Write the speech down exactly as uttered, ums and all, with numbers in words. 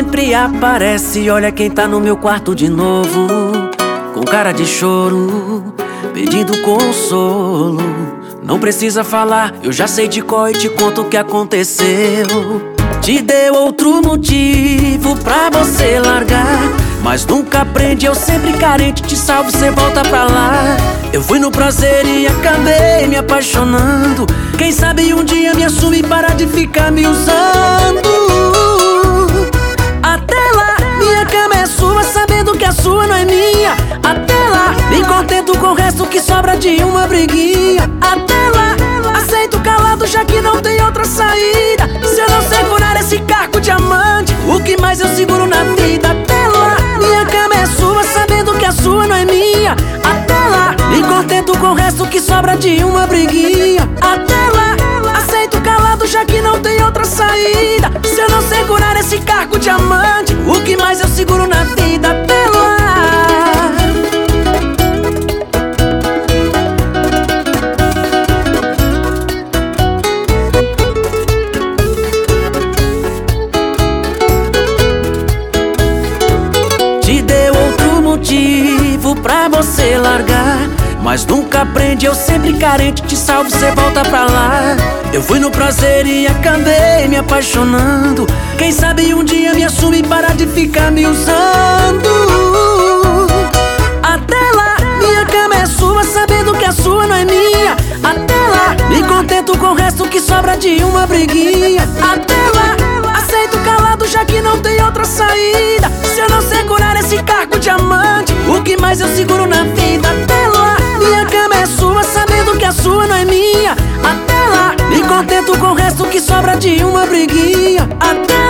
sempre aparece. Olha quem tá no meu quarto de novo, com cara de choro, pedindo consolo. Não precisa falar, eu já sei de cor e te conto o que aconteceu. Te deu outro motivo pra você largar, mas nunca aprende, eu sempre carente. Te salvo, cê volta pra lá. Eu fui no prazer e acabei me apaixonando. Quem sabe um dia me assume e para de ficar me usando. Até lá, minha cama é sua, sabendo que a sua não é minha. Até lá, me contento com o resto que sobra de uma briguinha. Até lá, aceito calado já que não tem outra saída. Se eu não segurar esse cargo de amante, o que mais eu seguro na vida? Até lá, minha cama é sua, sabendo que a sua não é minha. Até lá, me contento com o resto que sobra de uma briguinha. Até lá, aceito calado já que não tem outra saída. Se eu não segurar esse cargo de amante, o que mais eu seguro na vida? Até lá. Te deu outro motivo pra você largar, mas nunca aprende, eu sempre carente. Te salvo, cê volta pra lá. Eu fui no prazer e acabei me apaixonando. Quem sabe um dia me assume e para de ficar me usando. Até lá, minha cama é sua, sabendo que a sua não é minha. Até lá, me contento com o resto que sobra de uma briguinha. Até lá, aceito calado já que não tem outra saída. Se eu não segurar esse cargo de amante, o que mais eu seguro na vida? Até lá, minha cama é sua, sabendo que a sua não é minha. Até lá, me contento com o resto que sobra de uma briguinha. Até